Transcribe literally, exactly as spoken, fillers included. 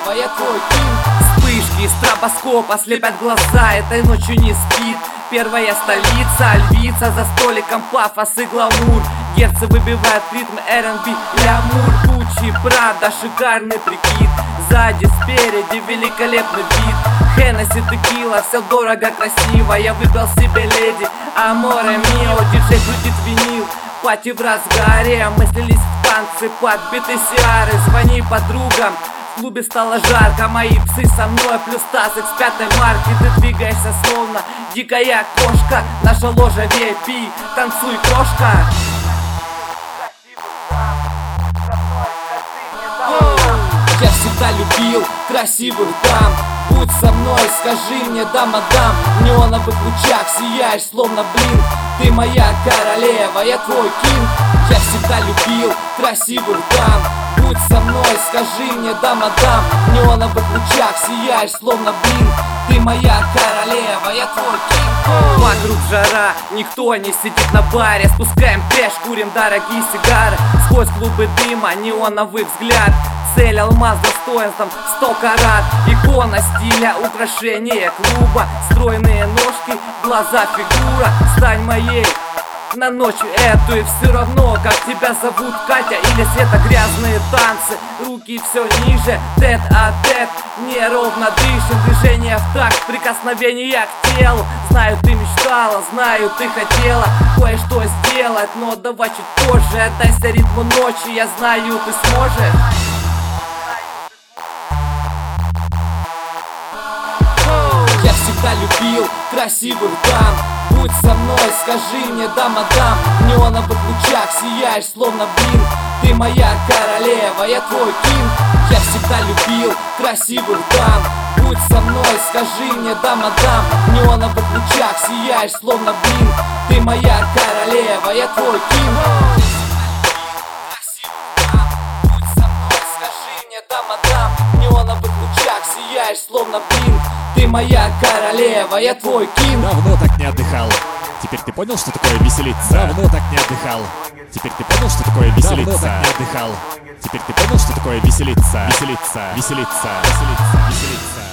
королева, я твой кинг. Вспышки стробоскопа слепят глаза, этой ночью не спит первая столица, львица за столиком, пафос и гламур. Герцы выбивают ритм эр энд би, лямур. Гуччи, Прада, шикарный прикид, сзади, спереди великолепный вид. Хеннесси, текила, все дорого, красиво. Я выбрал себе леди, аморе мио. Диджей крутит винил, пати в разгаре. Мы слились в танцы, подбиты сиары. Звони подругам, в клубе стало жарко. Мои псы со мной, плюс таз с пятой марки. Ты двигаешься словно дикая кошка. Наша ложа ви ай пи, танцуй, крошка. Я всегда любил красивых дам. Будь со мной, скажи мне, да, мадам. В неоновых лучах сияешь, словно блин. Ты моя королева, я твой кинг. Я всегда любил красивых дам. Будь со мной, скажи мне, да, мадам. В неоновых лучах сияешь, словно блин. Ты моя королева, я твой кинг. Вокруг жара, никто не сидит на баре. Спускаем кэш, курим дорогие сигары. Сквозь клубы дыма, неоновый взгляд. Цель алмаз достоинством сто карат. Икона стиля, украшение клуба. Стройные ножки, глаза, фигура. Стань моей на ночь эту. И все равно, как тебя зовут, Катя или Света. Грязные танцы, руки все ниже. Тет а тет, неровно дышим. Движение в такт, прикосновения к телу. Знаю, ты мечтала, знаю, ты хотела кое-что сделать, но давай чуть позже. Отдайся ритму ночи, я знаю, ты сможешь. Я всегда любил красивых дам. Будь со мной, скажи мне, да, мадам. В неоновых лучах сияешь, словно блин. Ты моя королева, я твой кинг. Я всегда любил красивых дам. Будь со мной, скажи мне, да, мадам. В неоновых лучах сияешь, словно блин. Ты моя королева, я твой кинг. Будь со мной, скажи мне, да, мадам. В неоновых лучах сияешь, словно блин. Ты моя королева, я твой кинг. Давно так не отдыхал. Теперь ты понял, что такое веселиться? Давно так не отдыхал. Теперь ты понял, что такое веселиться? Давно так не отдыхал. Теперь ты понял, что такое веселиться? Веселиться, веселиться, веселиться, веселиться.